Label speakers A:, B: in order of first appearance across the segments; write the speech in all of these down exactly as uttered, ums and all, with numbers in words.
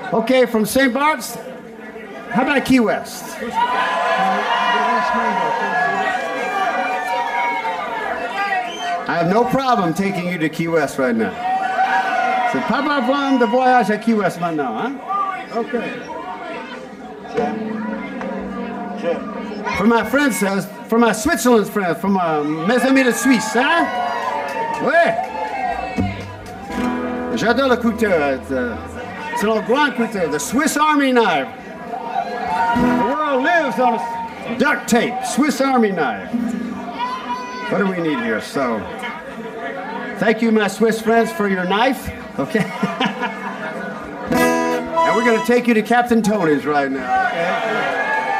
A: Okay, from Saint Bart's, how about Key West? I have no problem taking you to Key West right now. C'est pas besoin de voyage à Key West maintenant, hein? Okay. For my friends, uh, for my Switzerland friends, for my mes amis de Suisse, hein? Ouais. J'adore le couteau. C'est un grand couteau, the Swiss Army knife. The world lives on a duct tape, Swiss Army knife. What do we need here? So, thank you, my Swiss friends, for your knife. Okay. And we're going to take you to Captain Tony's right now. Okay?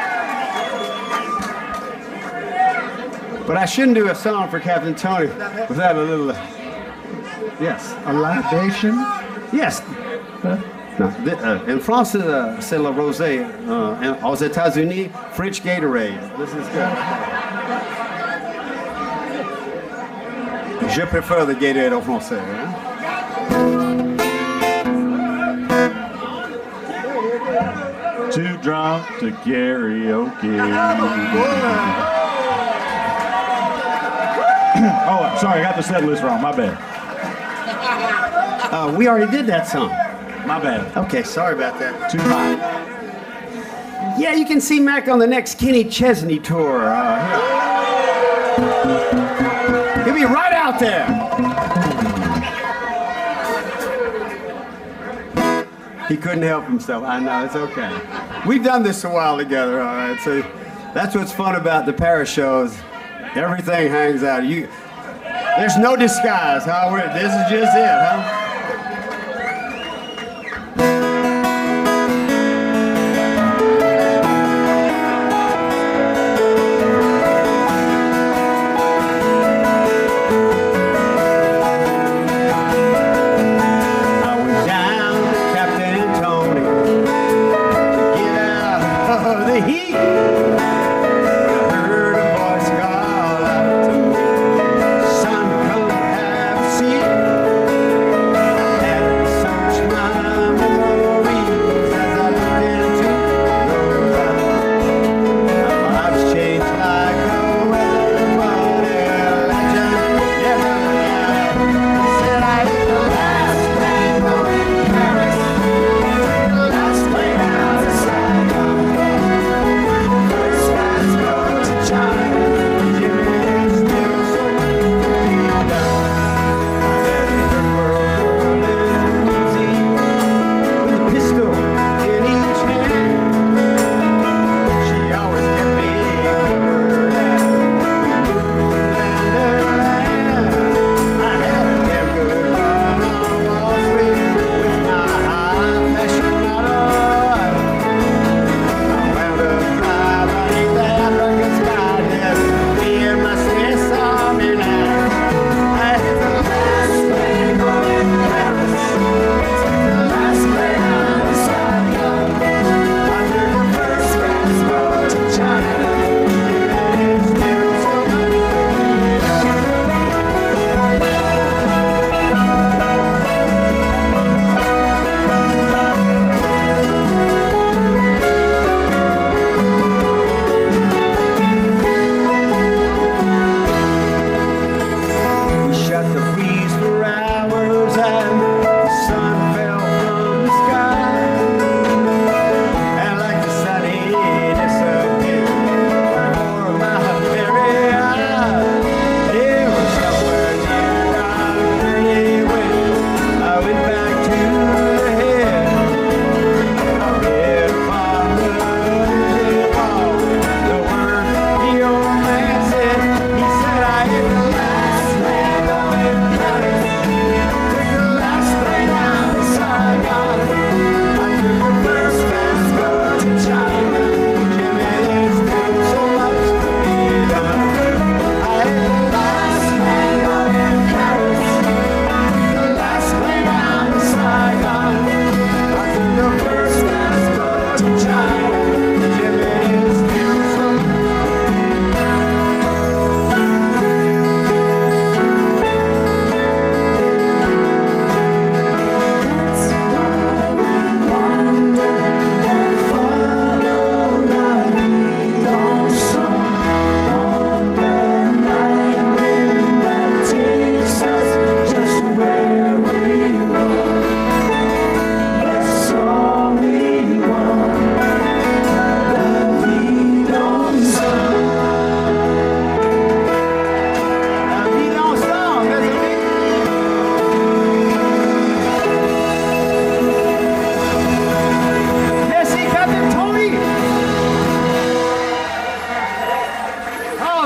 A: But I shouldn't do a song for Captain Tony without a little. Uh, yes.
B: A libation?
A: Yes.
B: Huh?
A: No, the, uh, in France, uh, c'est le rosé. Uh, and aux États-Unis, French Gatorade. This is good. Je préfère the Gatorade au français. Hein?
C: Too drunk to karaoke. Oh, I'm sorry, I got the set list wrong. My bad.
A: Uh, we already did that song.
C: My bad.
A: Okay, sorry about that.
C: Too hot.
A: Yeah, you can see Mac on the next Kenny Chesney tour. Uh, he'll be right out there. He couldn't help himself. I know, it's okay. We've done this a while together, all right? So that's what's fun about the Paris shows. Everything hangs out. You, there's no disguise, huh? We're, this is just it, huh?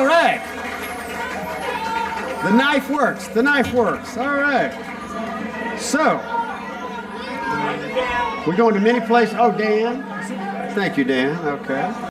A: All right. The knife works. The knife works. All right. So, we're going to many places. Oh, Dan. Thank you, Dan. Okay.